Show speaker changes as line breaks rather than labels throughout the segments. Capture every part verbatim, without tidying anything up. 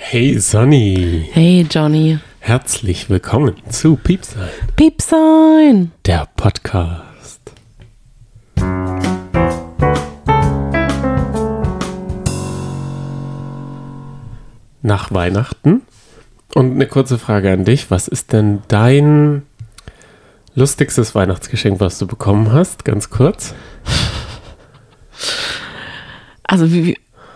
Hey Sonny.
Hey Johnny.
Herzlich willkommen zu Piepsein.
Piepsein.
Der Podcast. Nach Weihnachten. Und eine kurze Frage an dich. Was ist denn dein lustigstes Weihnachtsgeschenk, was du bekommen hast? Ganz kurz.
Also wie...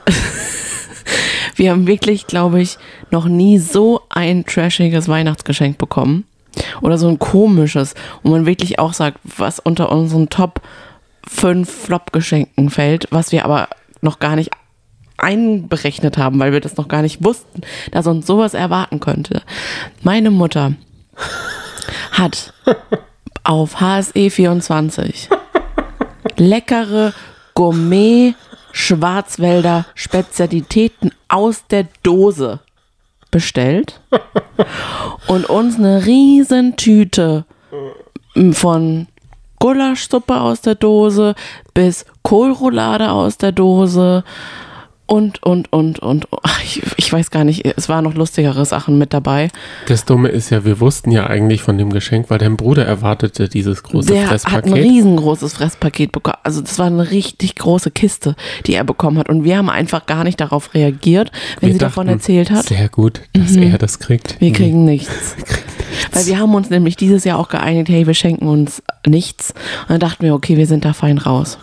Wir haben wirklich, glaube ich, noch nie so ein trashiges Weihnachtsgeschenk bekommen. Oder so ein komisches, wo man wirklich auch sagt, was unter unseren Top fünf Flop-Geschenken fällt, was wir aber noch gar nicht einberechnet haben, weil wir das noch gar nicht wussten, dass uns sowas erwarten könnte. Meine Mutter hat auf H S E vierundzwanzig leckere Gourmet Schwarzwälder Spezialitäten aus der Dose bestellt und uns eine riesen Tüte von Gulaschsuppe aus der Dose bis Kohlroulade aus der Dose und, und, und, und. Ich, ich weiß gar nicht, es waren noch lustigere Sachen mit dabei.
Das Dumme ist ja, wir wussten ja eigentlich von dem Geschenk, weil dein Bruder erwartete dieses große
Der
Fresspaket.
hat ein riesengroßes Fresspaket bekommen. Also das war eine richtig große Kiste, die er bekommen hat. Und wir haben einfach gar nicht darauf reagiert, wenn
wir
sie
dachten,
davon erzählt hat.
Sehr gut, dass mhm. er das kriegt.
Wir kriegen nichts. Wir kriegen nichts. Weil wir haben uns nämlich dieses Jahr auch geeinigt, hey, wir schenken uns nichts. Und dann dachten wir, okay, wir sind da fein raus.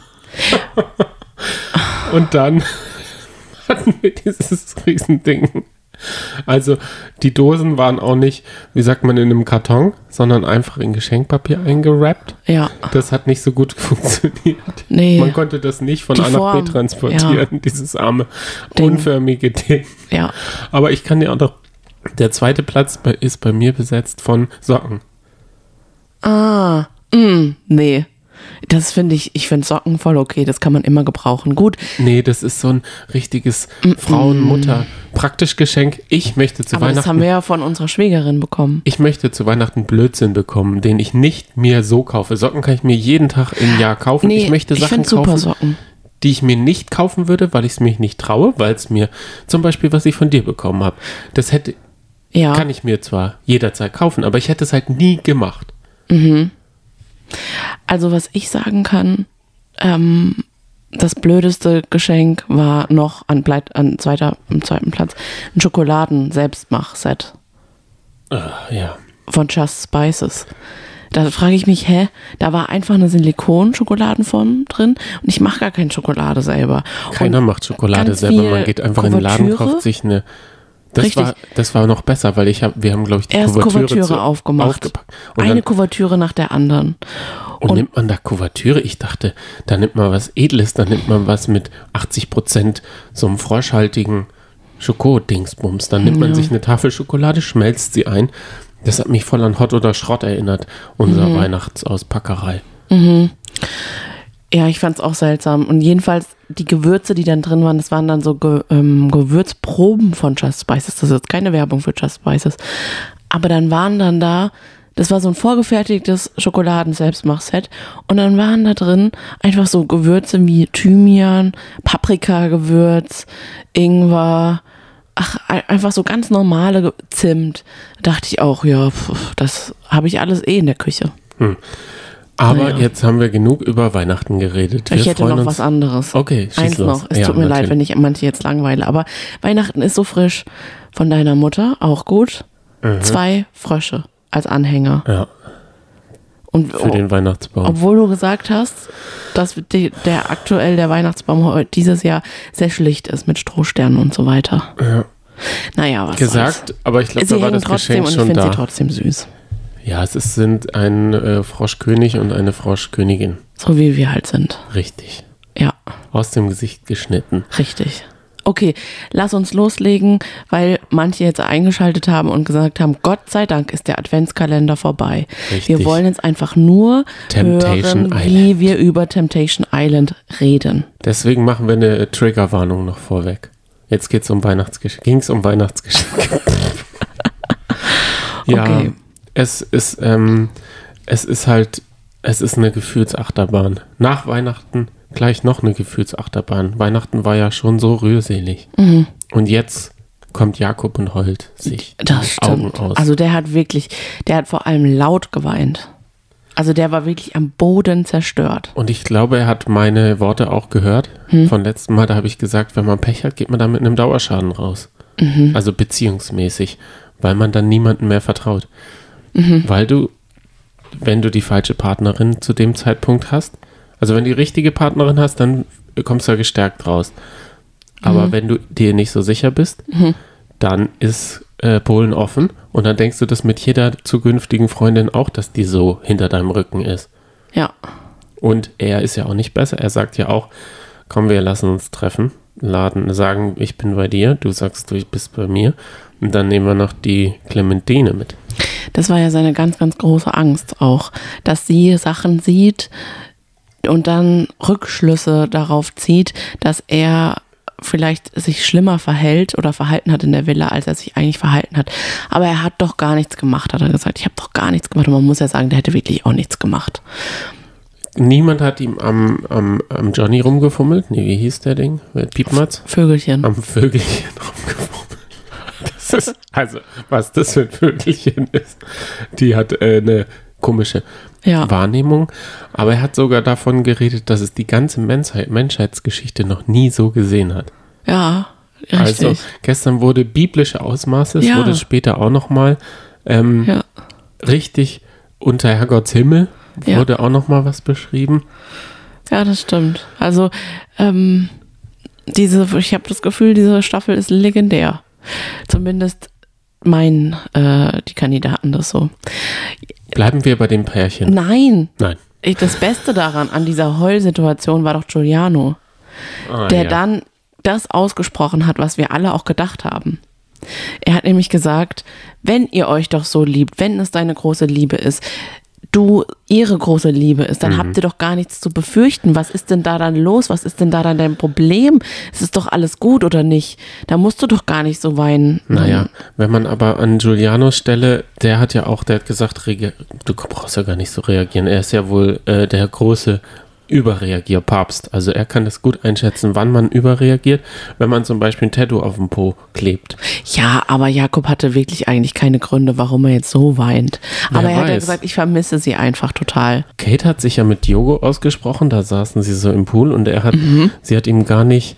Und dann hatten wir dieses Riesending. Also die Dosen waren auch nicht, wie sagt man, in einem Karton, sondern einfach in Geschenkpapier eingerappt.
Ja.
Das hat nicht so gut funktioniert.
Nee.
Man konnte das nicht von
Die
A nach
Form,
B transportieren, ja. Dieses arme,
Ding.
unförmige Ding.
Ja.
Aber ich kann dir auch noch, der zweite Platz bei, ist bei mir besetzt von Socken.
Ah, mh, nee. Das finde ich, ich finde Socken voll okay, das kann man immer gebrauchen. Gut.
Nee, das ist so ein richtiges mm-mm. Frauen-Mutter-Praktisch-Geschenk. Ich möchte zu
Aber
Weihnachten...
das haben wir ja von unserer Schwägerin bekommen.
Ich möchte zu Weihnachten Blödsinn bekommen, den ich nicht mir so kaufe. Socken kann ich mir jeden Tag im Jahr kaufen.
Nee,
ich möchte Sachen
ich super
kaufen,
Socken.
die ich mir nicht kaufen würde, weil ich es mich nicht traue, weil es mir, zum Beispiel, was ich von dir bekommen habe, das hätte,
ja.
kann ich mir zwar jederzeit kaufen, aber ich hätte es halt nie gemacht.
Mhm. Also was ich sagen kann, ähm, das blödeste Geschenk war noch an, Bleit, an zweiter, am zweiten Platz ein Schokoladen-Selbstmach-Set.
Uh, ja.
Von Just Spices. Da frage ich mich, hä, da war einfach eine Silikon-Schokoladenform drin und ich mache gar keine Schokolade selber.
Keiner
und
macht Schokolade selber, man geht einfach in den Laden, kauft sich eine... Das
Richtig.
war, das war noch besser, weil ich hab, wir haben, glaube ich, die
Erst
Kuvertüre,
Kuvertüre
zu,
aufgemacht.
aufgepackt. Und
Eine
dann,
Kuvertüre nach der anderen.
Und,
Und
nimmt man da Kuvertüre? Ich dachte, da nimmt man was Edles, da nimmt man was mit achtzig Prozent so einem froschhaltigen Schokodingsbums. Dann nimmt man
ja.
sich eine Tafel Schokolade, schmelzt sie ein. Das hat mich voll an Hot oder Schrott erinnert, unsere
mhm.
Weihnachtsauspackerei.
Mhm. Ja, ich fand's auch seltsam. Und jedenfalls die Gewürze, die dann drin waren, das waren dann so Ge- ähm, Gewürzproben von Just Spices. Das ist jetzt keine Werbung für Just Spices. Aber dann waren dann da, das war so ein vorgefertigtes Schokoladen-Selbstmach-Set. Und dann waren da drin einfach so Gewürze wie Thymian, Paprikagewürz, Ingwer, ach, einfach so ganz normale Zimt. Da dachte ich auch, ja, pf, das habe ich alles eh in der Küche.
Hm. Aber
naja.
Jetzt haben wir genug über Weihnachten geredet. Wir
ich hätte noch
uns.
was anderes.
Okay, schieß
Eins
los.
noch. Es
ja,
tut mir
natürlich.
leid, wenn ich manche jetzt langweile. Aber Weihnachten ist so frisch. Von deiner Mutter, auch gut.
Mhm.
Zwei Frösche als Anhänger.
Ja.
Und,
Für den Weihnachtsbaum.
Obwohl du gesagt hast, dass die, der aktuell der Weihnachtsbaum heute dieses Jahr sehr schlicht ist mit Strohsternen und so weiter.
Ja.
Naja, was
gesagt,
soll's.
aber ich glaube,
Sie
da war
hängen
das
trotzdem
Geschenk
und ich
schon
finde
da.
sie trotzdem süß.
Ja, es ist, sind ein äh, Froschkönig und eine Froschkönigin.
So wie wir halt sind.
Richtig.
Ja.
Aus dem Gesicht geschnitten.
Richtig. Okay, lass uns loslegen, weil manche jetzt eingeschaltet haben und gesagt haben, Gott sei Dank ist der Adventskalender vorbei.
Richtig.
Wir wollen jetzt einfach nur
Temptation
hören, wie
Island.
wir über Temptation Island reden.
Deswegen machen wir eine Triggerwarnung noch vorweg. Jetzt geht's um Weihnachtsgeschenke. Ging es um Weihnachtsgeschenke? Ja,
Okay.
es ist, ähm, es ist halt, es ist eine Gefühlsachterbahn. Nach Weihnachten gleich noch eine Gefühlsachterbahn. Weihnachten war ja schon so rührselig.
Mhm.
Und jetzt kommt Jakob und heult sich
Das
die Augen
stimmt.
aus.
Also der hat wirklich, der hat vor allem laut geweint. Also der war wirklich am Boden zerstört.
Und ich glaube, er hat meine Worte auch gehört. Hm? Von letztem Mal, da habe ich gesagt, wenn man Pech hat, geht man da mit einem Dauerschaden raus. Mhm. Also beziehungsmäßig, weil man dann niemandem mehr vertraut. Mhm. Weil du, wenn du die falsche Partnerin zu dem Zeitpunkt hast, also wenn du die richtige Partnerin hast, dann kommst du ja gestärkt raus. Aber mhm. wenn du dir nicht so sicher bist, mhm. dann ist äh, Polen offen und dann denkst du das mit jeder zukünftigen Freundin auch, dass die so hinter deinem Rücken ist.
Ja.
Und er ist ja auch nicht besser. Er sagt ja auch, komm, wir lassen uns treffen, laden, sagen, ich bin bei dir, du sagst, du bist bei mir und dann nehmen wir noch die Clementine mit.
Das war ja seine ganz, ganz große Angst auch, dass sie Sachen sieht und dann Rückschlüsse darauf zieht, dass er vielleicht sich schlimmer verhält oder verhalten hat in der Villa, als er sich eigentlich verhalten hat. Aber er hat doch gar nichts gemacht, hat er gesagt. Ich habe doch gar nichts gemacht. Und man muss ja sagen, der hätte wirklich auch nichts gemacht.
Niemand hat ihm am, am, am Johnny rumgefummelt. Nee, wie hieß der Ding? Piepmatz?
Vögelchen.
Am Vögelchen rumgefummelt. Das ist, also, was das für ein Vögelchen ist. Die hat äh, eine komische ja. Wahrnehmung. Aber er hat sogar davon geredet, dass es die ganze Menschheit, Menschheitsgeschichte noch nie so gesehen hat.
Ja, richtig.
Also gestern wurde biblische Ausmaße, es
ja.
wurde später auch nochmal ähm,
ja.
richtig unter Herrgotts Himmel wurde ja. auch nochmal was beschrieben.
Ja, das stimmt. Also ähm, diese, ich habe das Gefühl, diese Staffel ist legendär. Zumindest meinen äh, die Kandidaten das so.
Bleiben wir bei dem Pärchen.
Nein.
Nein.
Ich, das Beste daran, an dieser Heulsituation war doch Giuliano, ah, der ja. dann das ausgesprochen hat, was wir alle auch gedacht haben. Er hat nämlich gesagt, wenn ihr euch doch so liebt, wenn es deine große Liebe ist, du ihre große Liebe ist, dann mhm. habt ihr doch gar nichts zu befürchten. Was ist denn da dann los? Was ist denn da dann dein Problem? Es ist doch alles gut, oder nicht? Da musst du doch gar nicht so weinen.
Naja, wenn man aber an Giulianos Stelle, der hat ja auch, der hat gesagt, du brauchst ja gar nicht so reagieren. Er ist ja wohl äh, der große Überreagier-Papst. Also er kann das gut einschätzen, wann man überreagiert, wenn man zum Beispiel ein Tattoo auf dem Po klebt.
Ja, aber Jakob hatte wirklich eigentlich keine Gründe, warum er jetzt so weint. Aber Wer er hat ja gesagt, ich vermisse sie einfach total.
Kate hat sich ja mit Diogo ausgesprochen, da saßen sie so im Pool und er hat, mhm. sie hat ihm gar nicht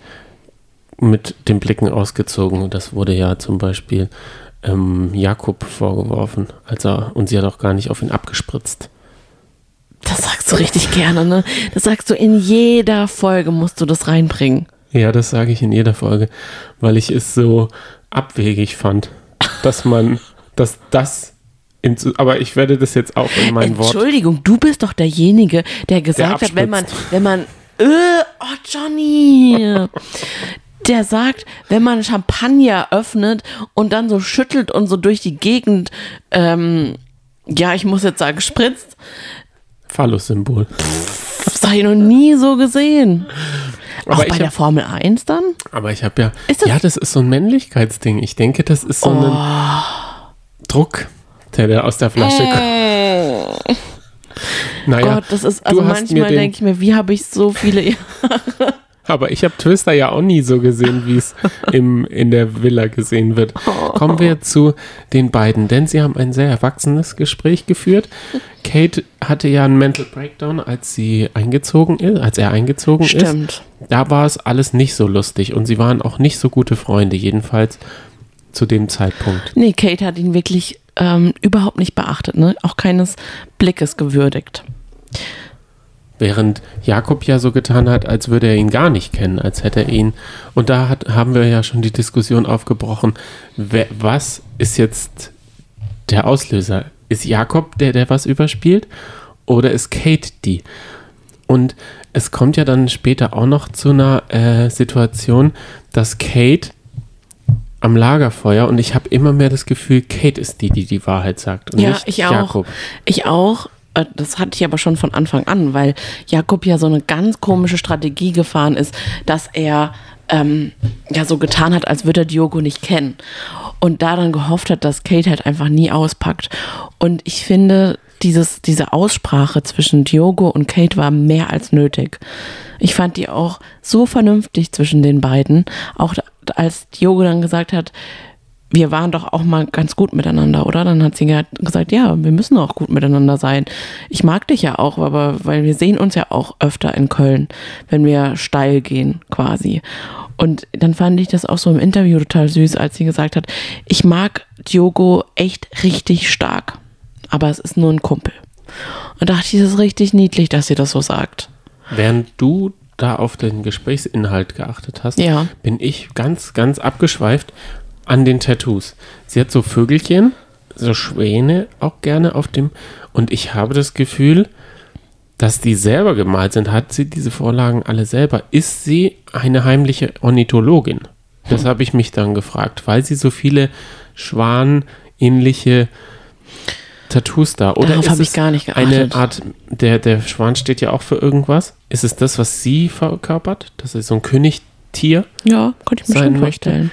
mit den Blicken ausgezogen. Und das wurde ja zum Beispiel ähm, Jakob vorgeworfen, als er, und sie hat auch gar nicht auf ihn abgespritzt.
Das sagst du richtig gerne, ne? Das sagst du in jeder Folge, musst du das reinbringen.
Ja, das sage ich in jeder Folge, weil ich es so abwegig fand, dass man, dass das, in, aber ich werde das jetzt auch in mein Wort.
Entschuldigung, du bist doch derjenige, der gesagt der hat, wenn man, wenn man, äh, oh Johnny, der sagt, wenn man Champagner öffnet und dann so schüttelt und so durch die Gegend, ähm, ja, ich muss jetzt sagen, spritzt.
Phallus-Symbol.
Das habe ich noch nie so gesehen.
Aber
auch bei
hab,
der Formel eins dann?
Aber ich habe ja,
ist das
ja, das ist so ein Männlichkeitsding. Ich denke, das ist so
oh.
ein Druck, der, der aus der Flasche kommt.
Äh.
Naja,
Gott, das ist, also manchmal denke ich mir, wie habe ich so viele Jahre...
Aber ich habe Twister ja auch nie so gesehen, wie es im, in der Villa gesehen wird. Kommen wir zu den beiden, denn sie haben ein sehr erwachsenes Gespräch geführt. Kate hatte ja einen Mental Breakdown, als sie eingezogen ist, als er eingezogen
Stimmt.
ist. Da war es alles nicht so lustig und sie waren auch nicht so gute Freunde, jedenfalls zu dem Zeitpunkt.
Nee, Kate hat ihn wirklich ähm, überhaupt nicht beachtet, ne? Auch keines Blickes gewürdigt.
Während Jakob ja so getan hat, als würde er ihn gar nicht kennen, als hätte er ihn. Und da hat, haben wir ja schon die Diskussion aufgebrochen. Wer, was ist jetzt der Auslöser? Ist Jakob der, der was überspielt? Oder ist Kate die? Und es kommt ja dann später auch noch zu einer äh, Situation, dass Kate am Lagerfeuer, und ich habe immer mehr das Gefühl, Kate ist die, die die Wahrheit sagt und
ja,
nicht
ich
Jakob.
Auch. Ich auch. Das hatte ich aber schon von Anfang an, weil Jakob ja so eine ganz komische Strategie gefahren ist, dass er ähm, ja so getan hat, als würde er Diogo nicht kennen. Und da dann gehofft hat, dass Kate halt einfach nie auspackt. Und ich finde, dieses, diese Aussprache zwischen Diogo und Kate war mehr als nötig. Ich fand die auch so vernünftig zwischen den beiden. Auch als Diogo dann gesagt hat, wir waren doch auch mal ganz gut miteinander, oder? Dann hat sie gesagt, ja, wir müssen auch gut miteinander sein. Ich mag dich ja auch, aber weil wir sehen uns ja auch öfter in Köln, wenn wir steil gehen quasi. Und dann fand ich das auch so im Interview total süß, als sie gesagt hat, ich mag Diogo echt richtig stark, aber es ist nur ein Kumpel. Und dachte ich, das ist richtig niedlich, dass sie das so sagt.
Während du da auf den Gesprächsinhalt geachtet hast,
ja.
bin ich ganz, ganz abgeschweift an den Tattoos. Sie hat so Vögelchen, so Schwäne auch gerne auf dem, und ich habe das Gefühl, dass die selber gemalt sind. Hat sie diese Vorlagen alle selber? Ist sie eine heimliche Ornithologin? Das hm. habe ich mich dann gefragt, weil sie so viele Schwan-ähnliche Tattoos da. Oder
Darauf
ist
habe ich
es
gar nicht geachtet.
Eine Art, der, der Schwan steht ja auch für irgendwas. Ist es das, was sie verkörpert? Das ist so ein Königtier?
Ja, könnte ich mir schon vorstellen.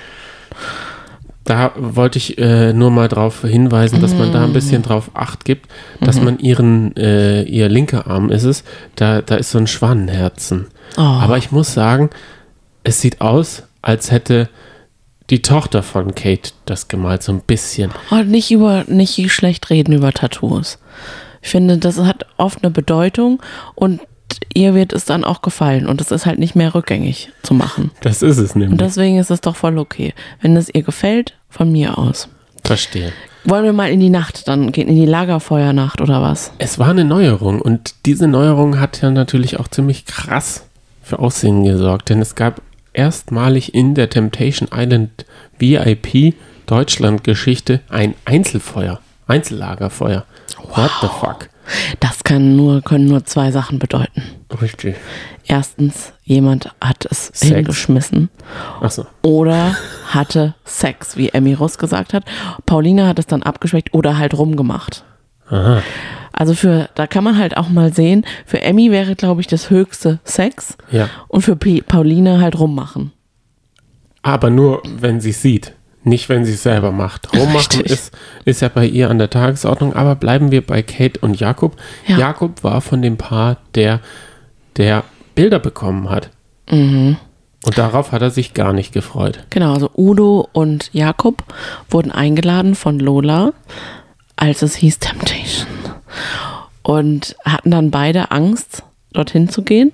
Da wollte ich äh, nur mal darauf hinweisen, dass man da ein bisschen drauf Acht gibt, dass mhm. man ihren, äh, ihr linker Arm ist es, da, da ist so ein Schwanenherzen. Oh. Aber ich muss sagen, es sieht aus, als hätte die Tochter von Kate das gemalt, so ein bisschen.
Und nicht über, nicht schlecht reden über Tattoos. Ich finde, das hat oft eine Bedeutung und ihr wird es dann auch gefallen und es ist halt nicht mehr rückgängig zu machen.
Das ist es nämlich.
Und deswegen ist es doch voll okay. Wenn es ihr gefällt, von mir aus.
Verstehe.
Wollen wir mal in die Nacht dann gehen, in die Lagerfeuernacht oder was?
Es war eine Neuerung und diese Neuerung hat ja natürlich auch ziemlich krass für Aussehen gesorgt, denn es gab erstmalig in der Temptation Island V I P Deutschland-Geschichte ein Einzelfeuer, Einzellagerfeuer.
Wow.
What the fuck?
Das kann nur, können nur zwei Sachen bedeuten.
Richtig.
Erstens, jemand hat es
Sex.
hingeschmissen.
Ach so.
Oder hatte Sex, wie Emmy Russ gesagt hat. Paulina hat es dann abgeschmeckt oder halt rumgemacht.
Aha.
Also für, da kann man halt auch mal sehen, für Emmy wäre, glaube ich, das höchste Sex.
Ja.
Und für P- Paulina halt rummachen.
Aber nur, wenn sie es sieht. Nicht, wenn sie es selber macht. Rummachen ist, ist ja bei ihr an der Tagesordnung, aber bleiben wir bei Kate und Jakob. Ja. Jakob war von dem Paar, der, der Bilder bekommen hat.
Mhm.
Und darauf hat er sich gar nicht gefreut.
Genau, also Udo und Jakob wurden eingeladen von Lola, als es hieß Temptation. Und hatten dann beide Angst, dorthin zu gehen.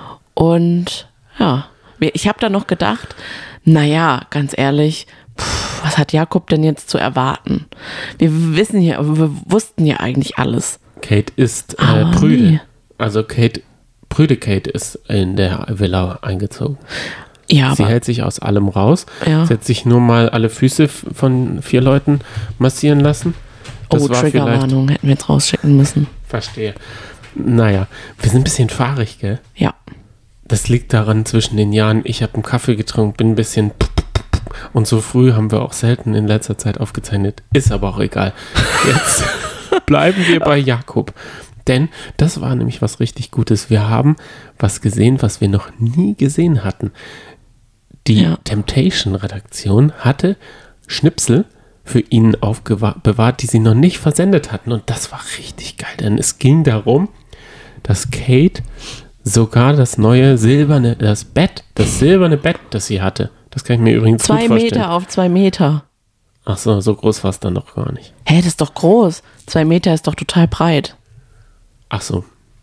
Und ja, ich habe da noch gedacht, naja, ganz ehrlich, pff, was hat Jakob denn jetzt zu erwarten? Wir wissen ja, wir wussten ja eigentlich alles.
Kate ist äh, prüde. Nee. Also Kate, prüde Kate ist in der Villa eingezogen.
Ja,
sie
aber,
hält sich aus allem raus.
Ja.
Sie hat sich nur mal alle Füße von vier Leuten massieren lassen. Das
oh, Triggerwarnung hätten wir jetzt rausschicken müssen.
Verstehe. Naja, wir sind ein bisschen fahrig, gell?
Ja.
Das liegt daran, zwischen den Jahren, ich habe einen Kaffee getrunken, bin ein bisschen und so früh haben wir auch selten in letzter Zeit aufgezeichnet. Ist aber auch egal. Jetzt bleiben wir bei Jakob. Denn das war nämlich was richtig Gutes. Wir haben was gesehen, was wir noch nie gesehen hatten. Die ja. Temptation-Redaktion hatte Schnipsel für ihn aufbewahrt, die sie noch nicht versendet hatten. Und das war richtig geil, denn es ging darum, dass Kate sogar das neue silberne, das Bett, das silberne Bett, das sie hatte, das kann ich mir übrigens
zwei
gut vorstellen.
Zwei Meter auf zwei Meter.
Ach so, so groß war es dann doch gar nicht.
Hä, das ist doch groß. Zwei Meter ist doch total breit.
Ach so.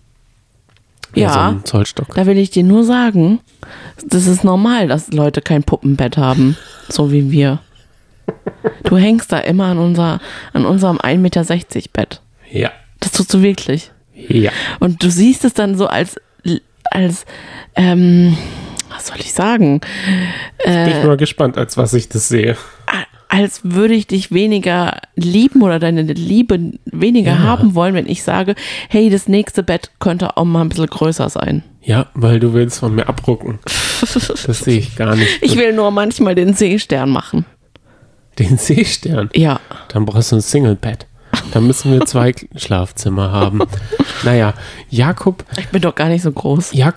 Ja,
so ein Zollstock.
Da will ich dir nur sagen, das ist normal, dass Leute kein Puppenbett haben, so wie wir. Du hängst da immer an, unser, an unserem ein Meter sechzig Bett.
Ja.
Das tust du wirklich.
Ja.
Und du siehst es dann so als, als ähm, was soll ich sagen?
Äh, Bin ich mal gespannt, als was ich das sehe.
Als würde ich dich weniger lieben oder deine Liebe weniger ja. haben wollen, wenn ich sage, hey, das nächste Bett könnte auch mal ein bisschen größer sein.
Ja, weil du willst von mir abrucken. Das sehe ich gar nicht.
Ich will nur manchmal den Seestern machen.
Den Seestern?
Ja.
Dann brauchst du ein Single-Bett. Dann müssen wir zwei Schlafzimmer haben. Naja, Jakob...
Ich bin doch gar nicht so groß.
Jakob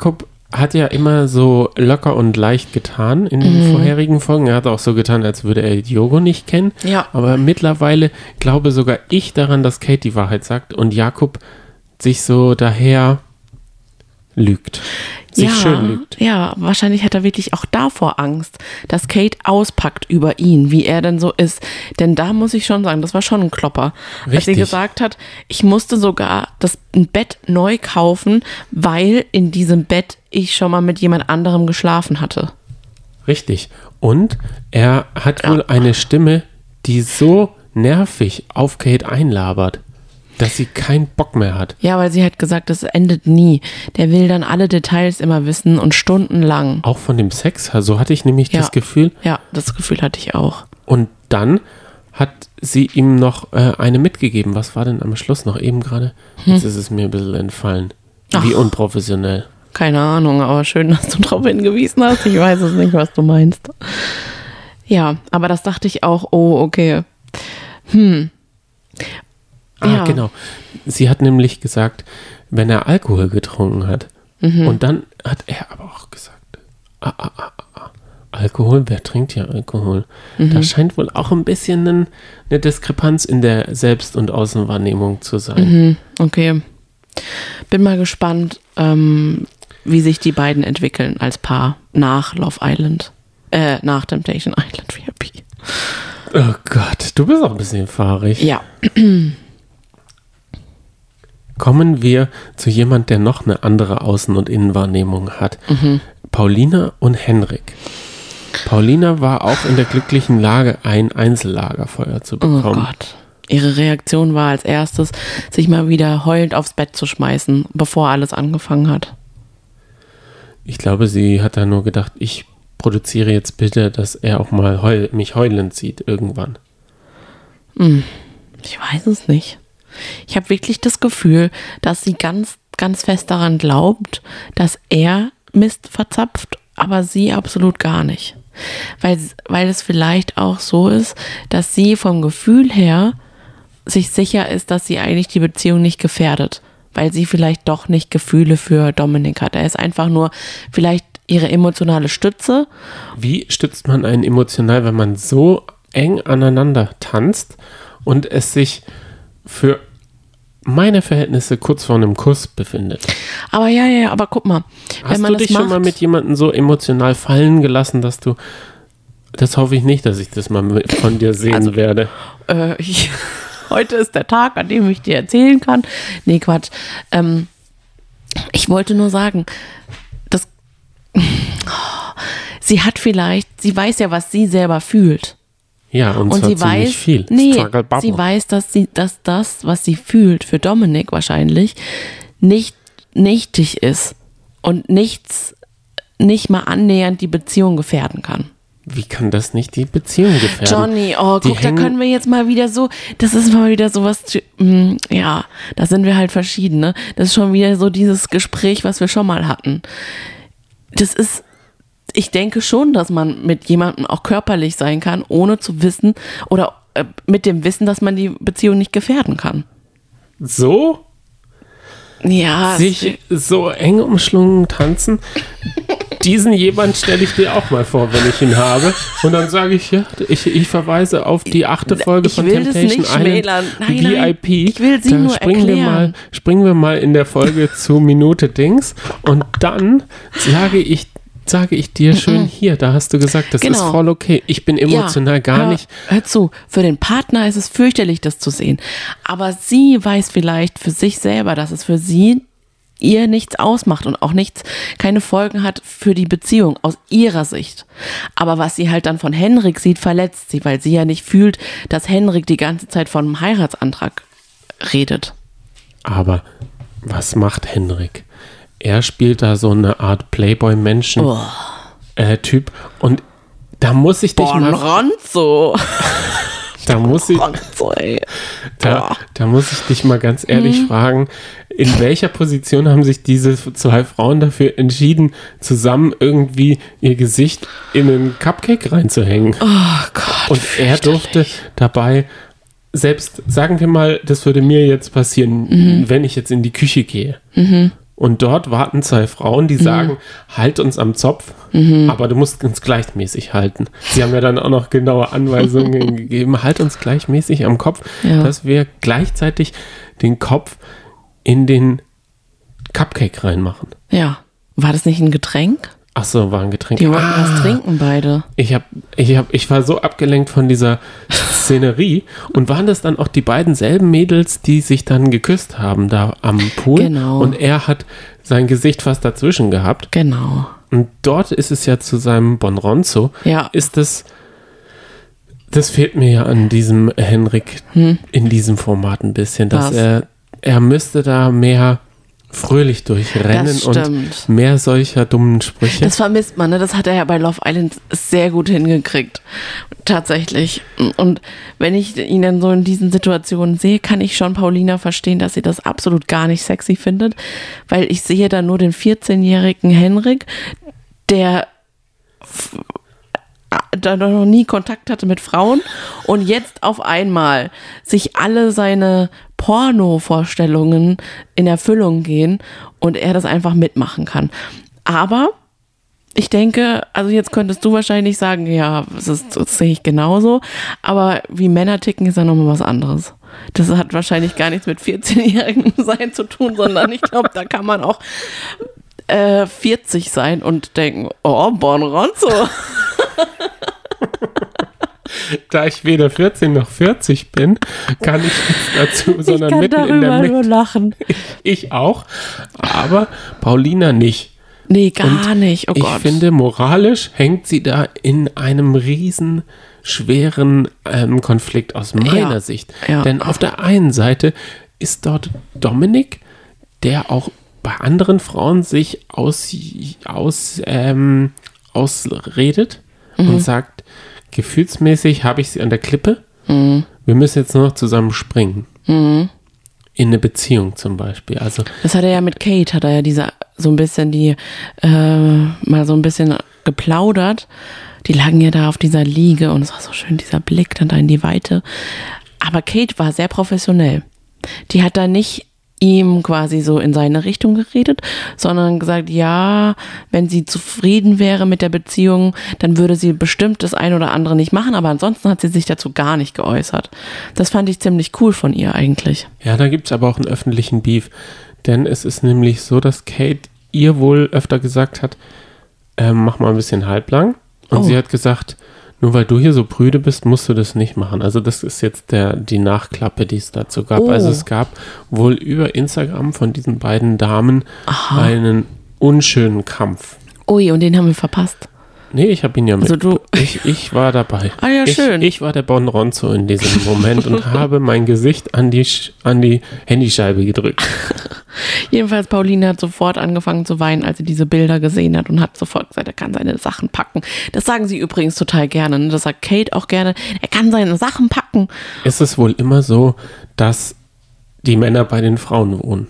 hat ja immer so locker und leicht getan in den mhm. vorherigen Folgen. Er hat auch so getan, als würde er Diogo nicht kennen.
Ja.
Aber mittlerweile glaube sogar ich daran, dass Kate die Wahrheit sagt und Jakob sich so daher lügt. Sich
ja,
schön lügt.
Ja, wahrscheinlich hat er wirklich auch davor Angst, dass Kate auspackt über ihn, wie er denn so ist. Denn da muss ich schon sagen, das war schon ein Klopper.
Richtig.
Als sie gesagt hat, ich musste sogar das ein Bett neu kaufen, weil in diesem Bett ich schon mal mit jemand anderem geschlafen hatte.
Richtig. Und er hat
ja.
wohl eine Stimme, die so nervig auf Kate einlabert, dass sie keinen Bock mehr hat.
Ja, weil sie hat gesagt, das endet nie. Der will dann alle Details immer wissen und stundenlang.
Auch von dem Sex, so hatte ich nämlich
ja.
das Gefühl.
Ja, das Gefühl hatte ich auch.
Und dann hat sie ihm noch äh, eine mitgegeben. Was war denn am Schluss noch eben gerade? Hm. Jetzt ist es mir ein bisschen entfallen. Wie Ach. unprofessionell.
Keine Ahnung, aber schön, dass du darauf hingewiesen hast. Ich weiß es nicht, was du meinst. Ja, aber das dachte ich auch, oh, okay. Hm.
Ah,
ja.
genau. Sie hat nämlich gesagt, wenn er Alkohol getrunken hat. Mhm. Und dann hat er aber auch gesagt, ah, ah, ah, ah, Alkohol, wer trinkt ja Alkohol? Mhm. Da scheint wohl auch ein bisschen ein, eine Diskrepanz in der Selbst- und Außenwahrnehmung zu sein.
Mhm. Okay. Bin mal gespannt, ähm, wie sich die beiden entwickeln als Paar nach Love Island. Äh, nach Temptation Island V I P.
Oh Gott, du bist auch ein bisschen fahrig.
Ja.
Kommen wir zu jemand, der noch eine andere Außen- und Innenwahrnehmung hat. Mhm. Paulina und Henrik. Paulina war auch in der glücklichen Lage, ein Einzellagerfeuer zu bekommen.
Oh Gott. Ihre Reaktion war als erstes, sich mal wieder heulend aufs Bett zu schmeißen, bevor alles angefangen hat.
Ich glaube, sie hat da nur gedacht, ich produziere jetzt bitte, dass er auch mal heul- mich heulend sieht irgendwann.
Hm. Ich weiß es nicht. Ich habe wirklich das Gefühl, dass sie ganz, ganz fest daran glaubt, dass er Mist verzapft, aber sie absolut gar nicht. Weil, weil es vielleicht auch so ist, dass sie vom Gefühl her sich sicher ist, dass sie eigentlich die Beziehung nicht gefährdet. Weil sie vielleicht doch nicht Gefühle für Dominik hat. Er ist einfach nur vielleicht ihre emotionale Stütze.
Wie stützt man einen emotional, wenn man so eng aneinander tanzt und es sich für meine Verhältnisse kurz vor einem Kuss befindet?
Aber ja, ja, aber guck mal.
Hast
wenn man
du dich
das macht,
schon mal mit jemandem so emotional fallen gelassen, dass du, das hoffe ich nicht, dass ich das mal von dir sehen also, werde.
Äh, ich, heute ist der Tag, an dem ich dir erzählen kann. Nee, Quatsch. Ähm, ich wollte nur sagen, dass sie hat vielleicht, sie weiß ja, was sie selber fühlt.
Ja, und,
und
zwar
sie weiß,
viel.
Nee, sie weiß, dass sie, dass das, was sie fühlt, für Dominik wahrscheinlich nicht nichtig ist und nichts, nicht mal annähernd die Beziehung gefährden kann.
Wie kann das nicht die Beziehung gefährden?
Johnny, oh,
die
guck, da können wir jetzt mal wieder so, das ist mal wieder sowas, ja, da sind wir halt verschieden, ne? Das ist schon wieder so dieses Gespräch, was wir schon mal hatten. Das ist, ich denke schon, dass man mit jemandem auch körperlich sein kann, ohne zu wissen oder äh, mit dem Wissen, dass man die Beziehung nicht gefährden kann.
So?
Ja.
Sich so eng umschlungen tanzen? Diesen jemand stelle ich dir auch mal vor, wenn ich ihn habe. Und dann sage ich, ja, ich, ich verweise auf die achte Folge
ich
von
will
Temptation
das nicht
Island
nein,
V I P.
Nein, ich will sie
da
nur
springen
erklären.
Wir mal, springen wir mal in der Folge zu Minute Dings. Und dann sage ich sage ich dir schön hier, da hast du gesagt, das
genau.
ist voll okay. Ich bin emotional
ja,
gar
hör,
nicht.
Hör zu, für den Partner ist es fürchterlich, das zu sehen. Aber sie weiß vielleicht für sich selber, dass es für sie ihr nichts ausmacht und auch nichts, keine Folgen hat für die Beziehung aus ihrer Sicht. Aber was sie halt dann von Henrik sieht, verletzt sie, weil sie ja nicht fühlt, dass Henrik die ganze Zeit von einem Heiratsantrag redet.
Aber was macht Henrik? Er spielt da so eine Art Playboy-Menschen-Typ
oh.
äh, und da muss ich dich
Boah,
mal...
Ronzo.
Da muss ich,
Ronzo, ey.
da, da muss ich dich mal ganz ehrlich mhm. fragen, in welcher Position haben sich diese zwei Frauen dafür entschieden, zusammen irgendwie ihr Gesicht in einen Cupcake reinzuhängen?
Oh Gott.
Und er durfte dabei, selbst, sagen wir mal, das würde mir jetzt passieren, mhm. wenn ich jetzt in die Küche gehe.
Mhm.
Und dort warten zwei Frauen, die sagen, mhm. halt uns am Zopf, mhm. aber du musst uns gleichmäßig halten. Sie haben ja dann auch noch genaue Anweisungen gegeben, halt uns gleichmäßig am Kopf, ja. dass wir gleichzeitig den Kopf in den Cupcake reinmachen.
Ja. War das nicht ein Getränk?
Ach so, war ein Getränk.
Die wollten ah, was trinken beide.
Ich, hab, ich, hab, ich war so abgelenkt von dieser Szenerie. Und waren das dann auch die beiden selben Mädels, die sich dann geküsst haben da am Pool?
Genau.
Und er hat sein Gesicht fast dazwischen gehabt.
Genau.
Und dort ist es ja zu seinem Bonronzo.
Ja.
Ist das, das fehlt mir ja an diesem Henrik hm. in diesem Format ein bisschen, dass
was?
er, er müsste da mehr fröhlich durchrennen und mehr solcher dummen Sprüche.
Das vermisst man, ne? Das hat er ja bei Love Island sehr gut hingekriegt. Tatsächlich. Und wenn ich ihn dann so in diesen Situationen sehe, kann ich schon Paulina verstehen, dass sie das absolut gar nicht sexy findet, weil ich sehe da nur den vierzehnjährigen Henrik, der f- da noch nie Kontakt hatte mit Frauen und jetzt auf einmal sich alle seine Porno-Vorstellungen in Erfüllung gehen und er das einfach mitmachen kann. Aber ich denke, also jetzt könntest du wahrscheinlich sagen, ja, das, ist, das sehe ich genauso, aber wie Männer ticken ist ja nochmal was anderes. Das hat wahrscheinlich gar nichts mit vierzehnjährigen sein zu tun, sondern ich glaube, da kann man auch äh, vierzig sein und denken, oh, Bonronzo.
Da ich weder vierzehn noch vierzig bin, kann ich jetzt dazu, sondern
ich kann
mitten in der
Mitte. Lachen.
Ich, ich auch, aber Paulina nicht.
Nee, gar Und nicht. Oh
ich
Gott.
finde, moralisch hängt sie da in einem riesen schweren ähm, Konflikt aus meiner
ja.
Sicht.
Ja.
Denn auf der einen Seite ist dort Dominik, der auch bei anderen Frauen sich aus, aus, ähm, ausredet mhm. und sagt, gefühlsmäßig habe ich sie an der Klippe. Mhm. Wir müssen jetzt nur noch zusammen springen. Mhm. In eine Beziehung zum Beispiel. Also,
das hat er ja mit Kate, hat er ja diese, so ein bisschen die, äh, mal so ein bisschen geplaudert. Die lagen ja da auf dieser Liege und es war so schön, dieser Blick dann da in die Weite. Aber Kate war sehr professionell. Die hat da nicht ihm quasi so in seine Richtung geredet, sondern gesagt, ja, wenn sie zufrieden wäre mit der Beziehung, dann würde sie bestimmt das ein oder andere nicht machen, aber ansonsten hat sie sich dazu gar nicht geäußert. Das fand ich ziemlich cool von ihr eigentlich.
Ja, da gibt es aber auch einen öffentlichen Beef, denn es ist nämlich so, dass Kate ihr wohl öfter gesagt hat, äh, mach mal ein bisschen halblang und oh. sie hat gesagt, nur weil du hier so prüde bist, musst du das nicht machen. Also das ist jetzt der, die Nachklappe, die es dazu gab. Oh. Also es gab wohl über Instagram von diesen beiden Damen Aha. einen unschönen Kampf.
Ui, und den haben wir verpasst.
Nee, ich habe ihn ja mit.
Also du
ich, ich war dabei.
Ah ja,
ich,
schön.
Ich war der Bonronzo in diesem Moment und habe mein Gesicht an die, an die Handyscheibe gedrückt.
Jedenfalls, Pauline hat sofort angefangen zu weinen, als sie diese Bilder gesehen hat und hat sofort gesagt, er kann seine Sachen packen. Das sagen sie übrigens total gerne. Ne? Das sagt Kate auch gerne. Er kann seine Sachen packen.
Ist es wohl immer so, dass die Männer bei den Frauen wohnen?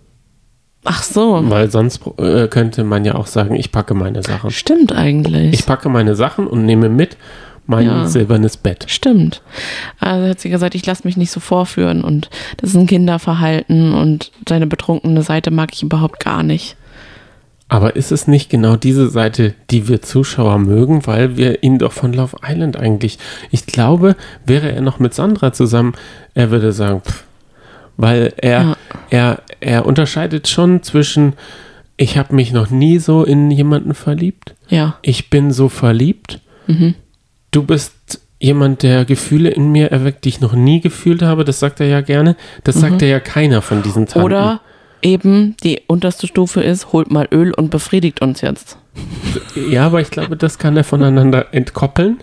Ach so.
Weil sonst äh, könnte man ja auch sagen, ich packe meine Sachen.
Stimmt eigentlich.
Ich packe meine Sachen und nehme mit mein ja. silbernes Bett.
Stimmt. Also hat sie gesagt, ich lasse mich nicht so vorführen und das ist ein Kinderverhalten und seine betrunkene Seite mag ich überhaupt gar nicht.
Aber ist es nicht genau diese Seite, die wir Zuschauer mögen, weil wir ihn doch von Love Island eigentlich, ich glaube, wäre er noch mit Sandra zusammen, er würde sagen, pff, weil er, ja. er, er unterscheidet schon zwischen, ich habe mich noch nie so in jemanden verliebt,
ja.
ich bin so verliebt,
mhm.
du bist jemand, der Gefühle in mir erweckt, die ich noch nie gefühlt habe, das sagt er ja gerne, das mhm. sagt er ja keiner von diesen Tanten.
Oder eben die unterste Stufe ist, holt mal Öl und befriedigt uns jetzt.
Ja, aber ich glaube, das kann er voneinander entkoppeln.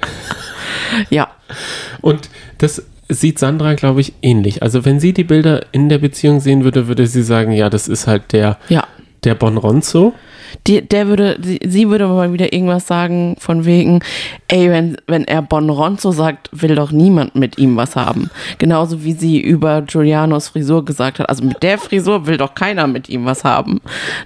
Ja.
Und das sieht Sandra, glaube ich, ähnlich. Also wenn sie die Bilder in der Beziehung sehen würde, würde sie sagen, ja, das ist halt der,
ja.
der Bonronzo.
Die, der würde, sie, sie würde mal wieder irgendwas sagen von wegen, ey, wenn, wenn er Bonronzo sagt, will doch niemand mit ihm was haben. Genauso wie sie über Giulianos Frisur gesagt hat, also mit der Frisur will doch keiner mit ihm was haben.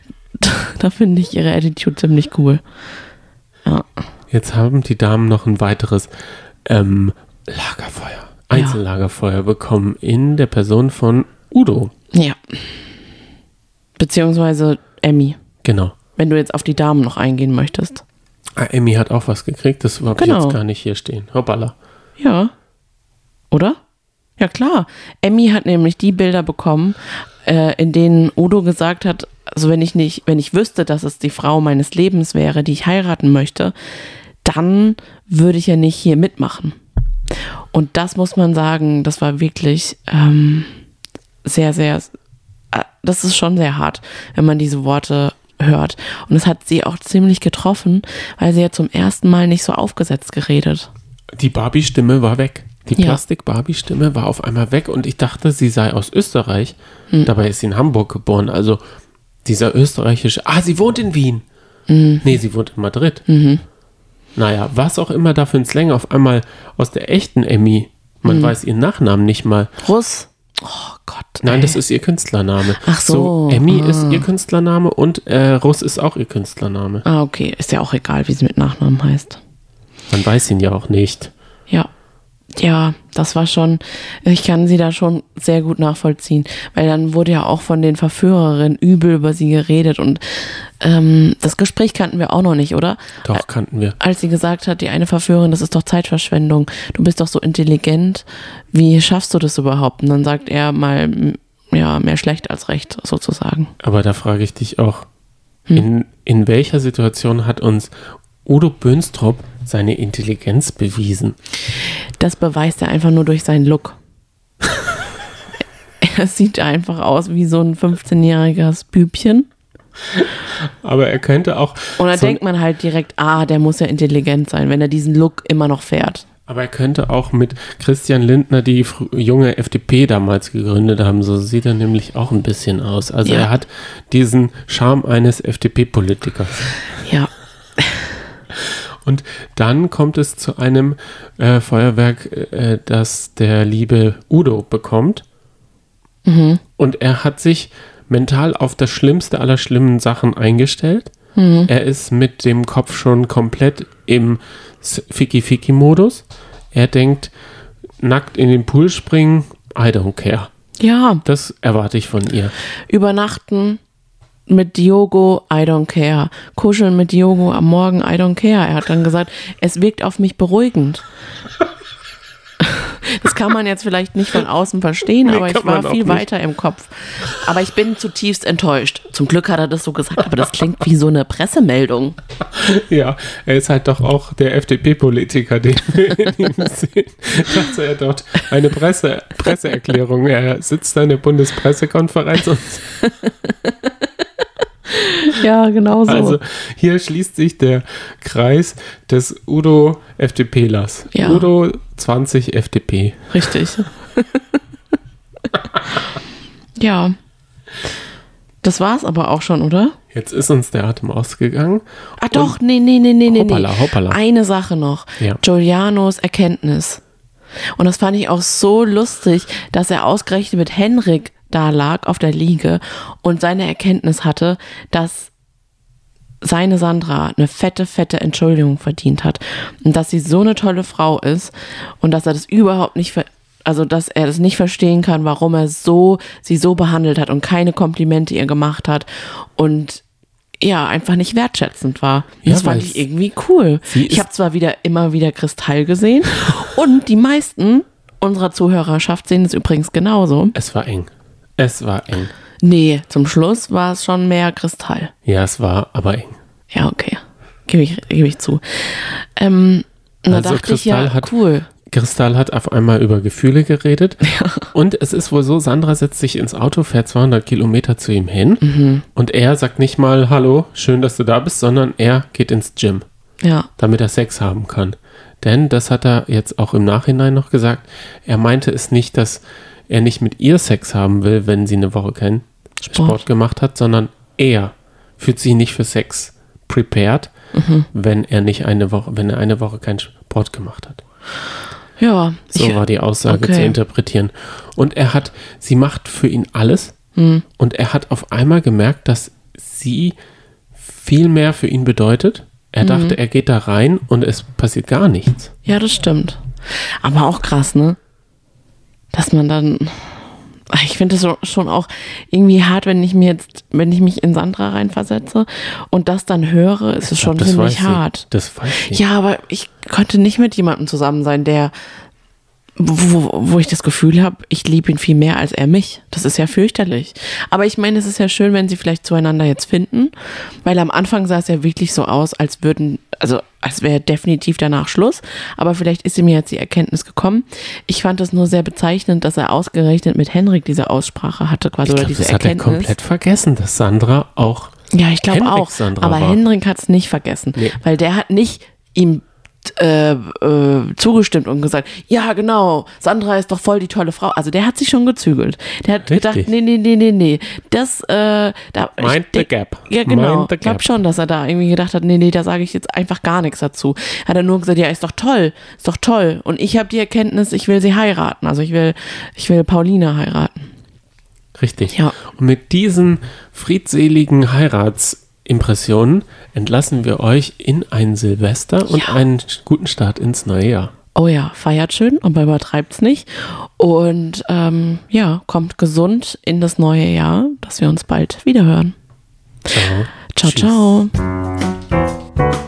Da finde ich ihre Attitude ziemlich cool. Ja.
Jetzt haben die Damen noch ein weiteres ähm, Lagerfeuer. Einzellagerfeuer bekommen in der Person von Udo.
Ja. Beziehungsweise Emmy.
Genau.
Wenn du jetzt auf die Damen noch eingehen möchtest.
Ah, Emmy hat auch was gekriegt, das habe
Genau.
ich jetzt gar nicht hier stehen. Hoppala.
Ja. Oder? Ja, klar. Emmy hat nämlich die Bilder bekommen, äh, in denen Udo gesagt hat, also wenn ich nicht, wenn ich wüsste, dass es die Frau meines Lebens wäre, die ich heiraten möchte, dann würde ich ja nicht hier mitmachen. Und das muss man sagen, das war wirklich ähm, sehr, sehr, äh, das ist schon sehr hart, wenn man diese Worte hört. Und es hat sie auch ziemlich getroffen, weil sie ja zum ersten Mal nicht so aufgesetzt geredet.
Die Barbie-Stimme war weg. Die
Ja.
Plastik-Barbie-Stimme war auf einmal weg und ich dachte, sie sei aus Österreich.
Hm.
Dabei ist sie in Hamburg geboren. Also dieser österreichische, ah, sie wohnt in Wien.
Mhm.
Nee, sie wohnt in Madrid.
Mhm.
Naja, was auch immer da für ein Slang auf einmal aus der echten Emmy. Man
Mhm.
weiß ihren Nachnamen nicht mal.
Russ. Oh Gott.
Nein,
ey.
das ist ihr Künstlername.
Ach so.
Emmy
Ah.
ist ihr Künstlername und äh, Russ ist auch ihr Künstlername.
Ah, okay. Ist ja auch egal, wie sie mit Nachnamen heißt.
Man weiß ihn ja auch nicht.
Ja. Ja, das war schon, ich kann sie da schon sehr gut nachvollziehen, weil dann wurde ja auch von den Verführerinnen übel über sie geredet und ähm, das Gespräch kannten wir auch noch nicht, oder?
Doch, kannten wir.
Als sie gesagt hat, die eine Verführerin, das ist doch Zeitverschwendung, du bist doch so intelligent, wie schaffst du das überhaupt? Und dann sagt er mal, m- ja, mehr schlecht als recht, sozusagen.
Aber da frage ich dich auch,
Hm.
in, in welcher Situation hat uns Udo Bönstrop seine Intelligenz bewiesen?
Das beweist er einfach nur durch seinen Look. Er sieht einfach aus wie so ein fünfzehnjähriges Bübchen.
Aber er könnte auch...
Und da
so,
denkt man halt direkt, ah, der muss ja intelligent sein, wenn er diesen Look immer noch fährt.
aber er könnte auch mit Christian Lindner die fr- junge F D P damals gegründet haben. So sieht er nämlich auch ein bisschen aus. Also
Ja.
er hat diesen Charme eines F D P-Politikers.
Ja.
Und dann kommt es zu einem äh, Feuerwerk, äh, das der liebe Udo bekommt.
Mhm.
Und er hat sich mental auf das Schlimmste aller schlimmen Sachen eingestellt.
Mhm.
Er ist mit dem Kopf schon komplett im Ficky-Ficky-Modus. Er denkt, nackt in den Pool springen, I don't care.
Ja,
Das erwarte ich von ihr.
übernachten mit Diogo, I don't care. Kuscheln mit Diogo am Morgen, I don't care. Er hat dann gesagt, es wirkt auf mich beruhigend. Das kann man jetzt vielleicht nicht von außen verstehen,
Nee,
aber ich
kann
war
man auch
viel
nicht.
weiter im Kopf. Aber ich bin zutiefst enttäuscht. Zum Glück hat er das so gesagt, aber das klingt wie so eine Pressemeldung.
Ja, er ist halt doch auch der F D P-Politiker, den wir in ihm sehen. Dass er dort eine Presse, Presseerklärung, er sitzt da in der Bundespressekonferenz und
Ja, genau so.
also hier schließt sich der Kreis des Udo FDPlers.
Ja.
Udo zwanzig F D P.
Richtig. Ja. Das war's aber auch schon, oder?
Jetzt ist uns der Atem ausgegangen.
Ah doch, nee, nee, nee, nee, nee.
Hoppala, hoppala.
Eine Sache noch.
Ja.
Giulianos Erkenntnis. Und das fand ich auch so lustig, dass er ausgerechnet mit Henrik da lag auf der Liege und seine Erkenntnis hatte, dass seine Sandra eine fette, fette Entschuldigung verdient hat. Und dass sie so eine tolle Frau ist und dass er das überhaupt nicht, ver- also dass er das nicht verstehen kann, warum er so, sie so behandelt hat und keine Komplimente ihr gemacht hat und ja, einfach nicht wertschätzend war. Und
Ja,
das fand
weil
ich irgendwie cool.
sie
Ich
ist-
habe zwar wieder immer wieder Kristall gesehen und die meisten unserer Zuhörerschaft sehen es übrigens genauso.
Es war eng. Es war eng.
Nee, zum Schluss war es schon mehr Kristall.
Ja, es war aber eng.
Ja, okay. Gebe ich, gebe ich zu. Ähm, und da
Also
dachte
Kristall
ich, ja,
hat-
cool.
Kristall hat auf einmal über Gefühle geredet. Und es ist wohl so, Sandra setzt sich ins Auto, fährt zweihundert Kilometer zu ihm hin.
Mhm.
Und er sagt nicht mal, hallo, schön, dass du da bist, sondern er geht ins Gym,
Ja,
damit er Sex haben kann. Denn, das hat er jetzt auch im Nachhinein noch gesagt, er meinte es nicht, dass er nicht mit ihr Sex haben will, wenn sie eine Woche keinen Sport,
Sport.
gemacht hat, sondern er fühlt sich nicht für Sex prepared,
Mhm.
wenn er nicht eine Woche, wenn er eine Woche keinen Sport gemacht hat.
ja.
So
ich,
war die Aussage
okay.
zu interpretieren. Und er hat, sie macht für ihn alles.
Hm.
Und er hat auf einmal gemerkt, dass sie viel mehr für ihn bedeutet. Er dachte, er geht da rein und es passiert gar nichts.
Ja, das stimmt. Aber auch krass, ne? Dass man dann Ich finde es schon auch irgendwie hart, wenn ich mir jetzt, wenn ich mich in Sandra reinversetze und das dann höre, ist es schon
das
ziemlich
weiß
hart.
Ich. Das weiß ich.
Ja, aber ich könnte nicht mit jemandem zusammen sein, der, wo, wo ich das Gefühl habe, ich liebe ihn viel mehr als er mich. Das ist ja fürchterlich. Aber ich meine, es ist ja schön, wenn sie vielleicht zueinander jetzt finden, weil am Anfang sah es ja wirklich so aus, als würden, also als wäre definitiv danach Schluss, aber vielleicht ist ihm jetzt die Erkenntnis gekommen. Ich fand es nur sehr bezeichnend, dass er ausgerechnet mit Henrik diese Aussprache hatte, quasi,
ich
oder
glaub,
diese
das
Erkenntnis.
Hat er komplett vergessen, dass Sandra auch
Ja, ich glaube auch,
Sandra
aber
war.
Henrik hat es nicht vergessen,
Nee.
weil der hat nicht ihm Äh, äh, zugestimmt und gesagt, ja genau, Sandra ist doch voll die tolle Frau. Also der hat sich schon gezügelt. Der hat
Richtig.
gedacht, nee, nee, nee, nee, nee. Das, äh, da,
Mind
ich,
the gap.
Ja, genau.
Mind the
Ich glaube
gap.
schon, dass er da irgendwie gedacht hat, nee, nee, da sage ich jetzt einfach gar nichts dazu. Hat er nur gesagt, ja, ist doch toll, ist doch toll. Und ich habe die Erkenntnis, ich will sie heiraten. Also ich will, ich will Paulina heiraten.
Richtig.
Ja.
Und mit diesen friedseligen Heiratsimpressionen entlassen wir euch in ein Silvester und
Ja.
einen guten Start ins neue Jahr.
Oh ja, feiert schön, aber übertreibt's nicht. Und ähm, ja, kommt gesund in das neue Jahr, dass wir uns bald wiederhören.
Ciao.
Ciao,
Tschüss.
ciao.